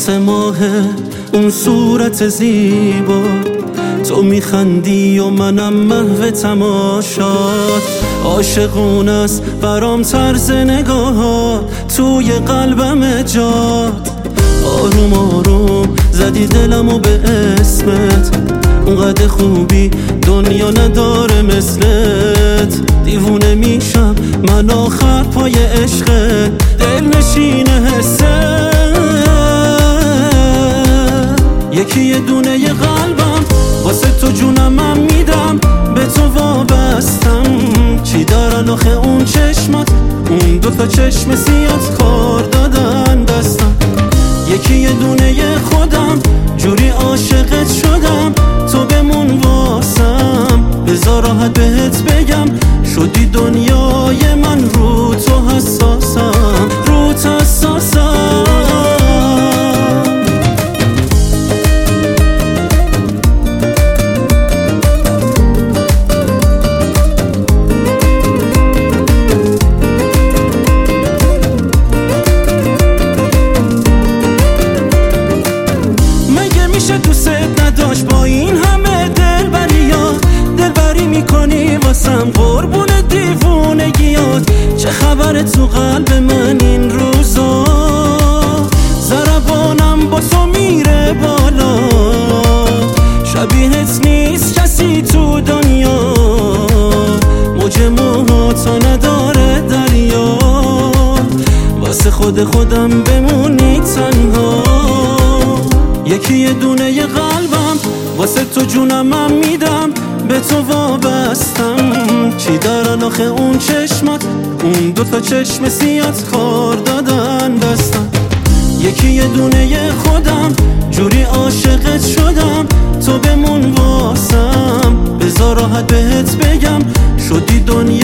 واسه ماهه اون صورت زیبا، تو میخندی و منم محو تماشات. عاشقونه است برام طرز نگاهات، توی قلبم جات. آروم آروم زدی دلمو به اسمت، اونقدر خوبی دنیا نداره مثلت. دیوونه میشم من آخر پای عشقت، دل نشین حسه. یکی یه دونه ی قلبم واسه تو جونم من میدم، به تو وابستم. چی دارن آخه اون چشمات، اون دوتا چشم سیات کار دادن دستم. یکی یه دونه ی خودم، جوری عاشقت شدم، تو بمون واسم. بذار راحت بهت بگم، شدی دنیای من، رو تو حساسم، رو تو حساسم. میشه دوست نداشت با این همه دلبری میکنی واسم، قربون دیوونگیات. چه خبره تو قلب من این روزا، ضربانم با تو میره بالا. شبیهت نیست کسی تو دنیا، موج موهاتو نداره دریا. واسه خودم بمونی تنها. یکی یه دونه ی قلبم واسه تو جونم من میدم، به تو وابستم. چی دارن آخه اون چشمات، اون دوتا چشم سیات کار دادن دستم. یکی یه دونه ی خودم، جوری عاشقت شدم، تو بمون واسم. بذار راحت بهت بگم، شدی دنیا